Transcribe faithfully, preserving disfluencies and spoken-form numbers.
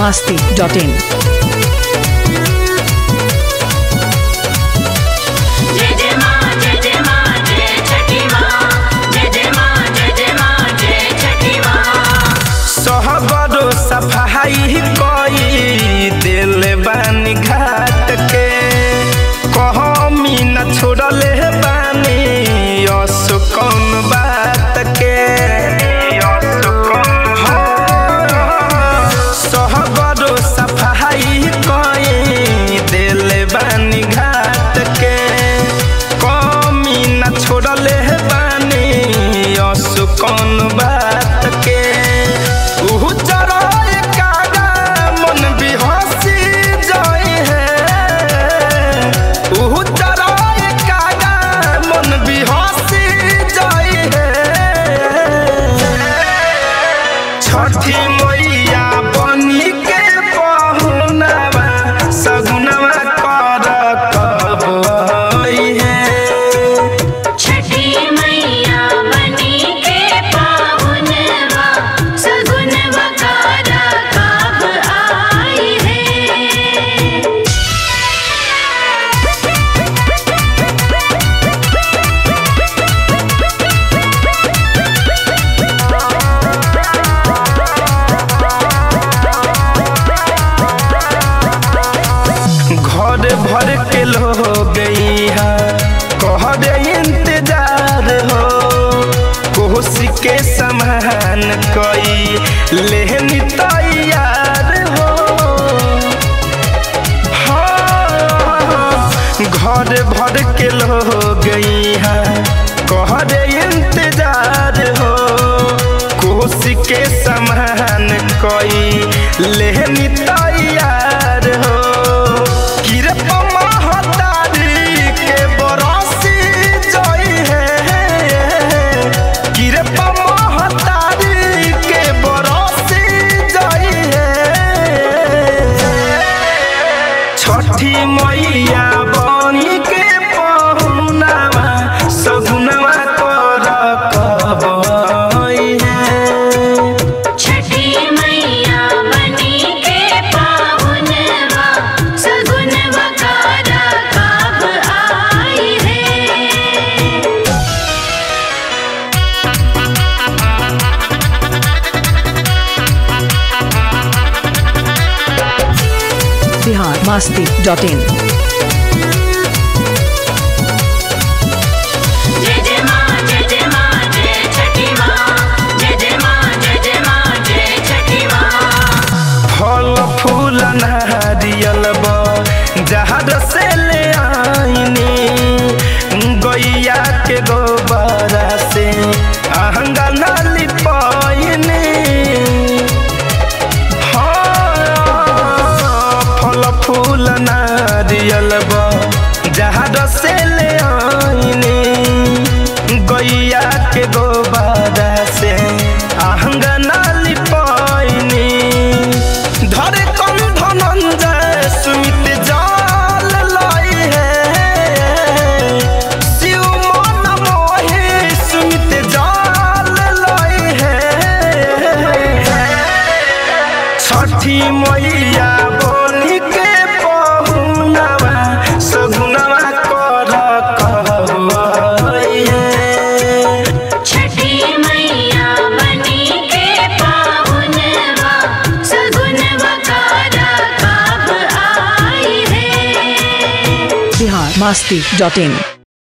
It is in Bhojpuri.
masti dot in. सफाई कोई दिल बानी घाट के कहमी न छोड़ले बानी असु कौन बात के सहबरो सफाई कोई दिल बानी घाट के कहमी न छोड़ले बानी असु कौन बात के छठी मैया बनी के पहुनवा सगुनवा कर कबई है। छठी मैया बनी के पहुनवा सगुनवा कर कब आई है। घर भर के लोग गई है कह दे इंतजार हो कोसी के समान कोई लेहनी तैयार हो। हाँ घर भर के लोग गई है कह दे इंतजार हो कोसी के समान कोई लेहनी तैयार हो। छठी मैया बनी के पहुनवा सगुनवा कर कबई है। छठी मैया बनी के पहुनवा सगुनवा कर कब आई है। Bihar masti dot in. जय जय माँ जय जय माँ जय छठी माँ जय जय माँ जय जय माँ जय छठी माँ। फल फूल नारियल जहाज से ले आईनी गैया के गोबरा से आंगन लिपाईनी। फूल नारियल जहाज से ले आईनी गैया के गोबरा से आंगन लिपाईनी। धरे कम धनंजय सुमित जाल लाई है शिव मन मोहि सुमित जाल लाई है। छठी मैया बनी के पहुनवा सगुनवा कर कबई है। छठी मैया बनी के पहुनवा सगुनवा कर कब आई है। Bihar masti dot in.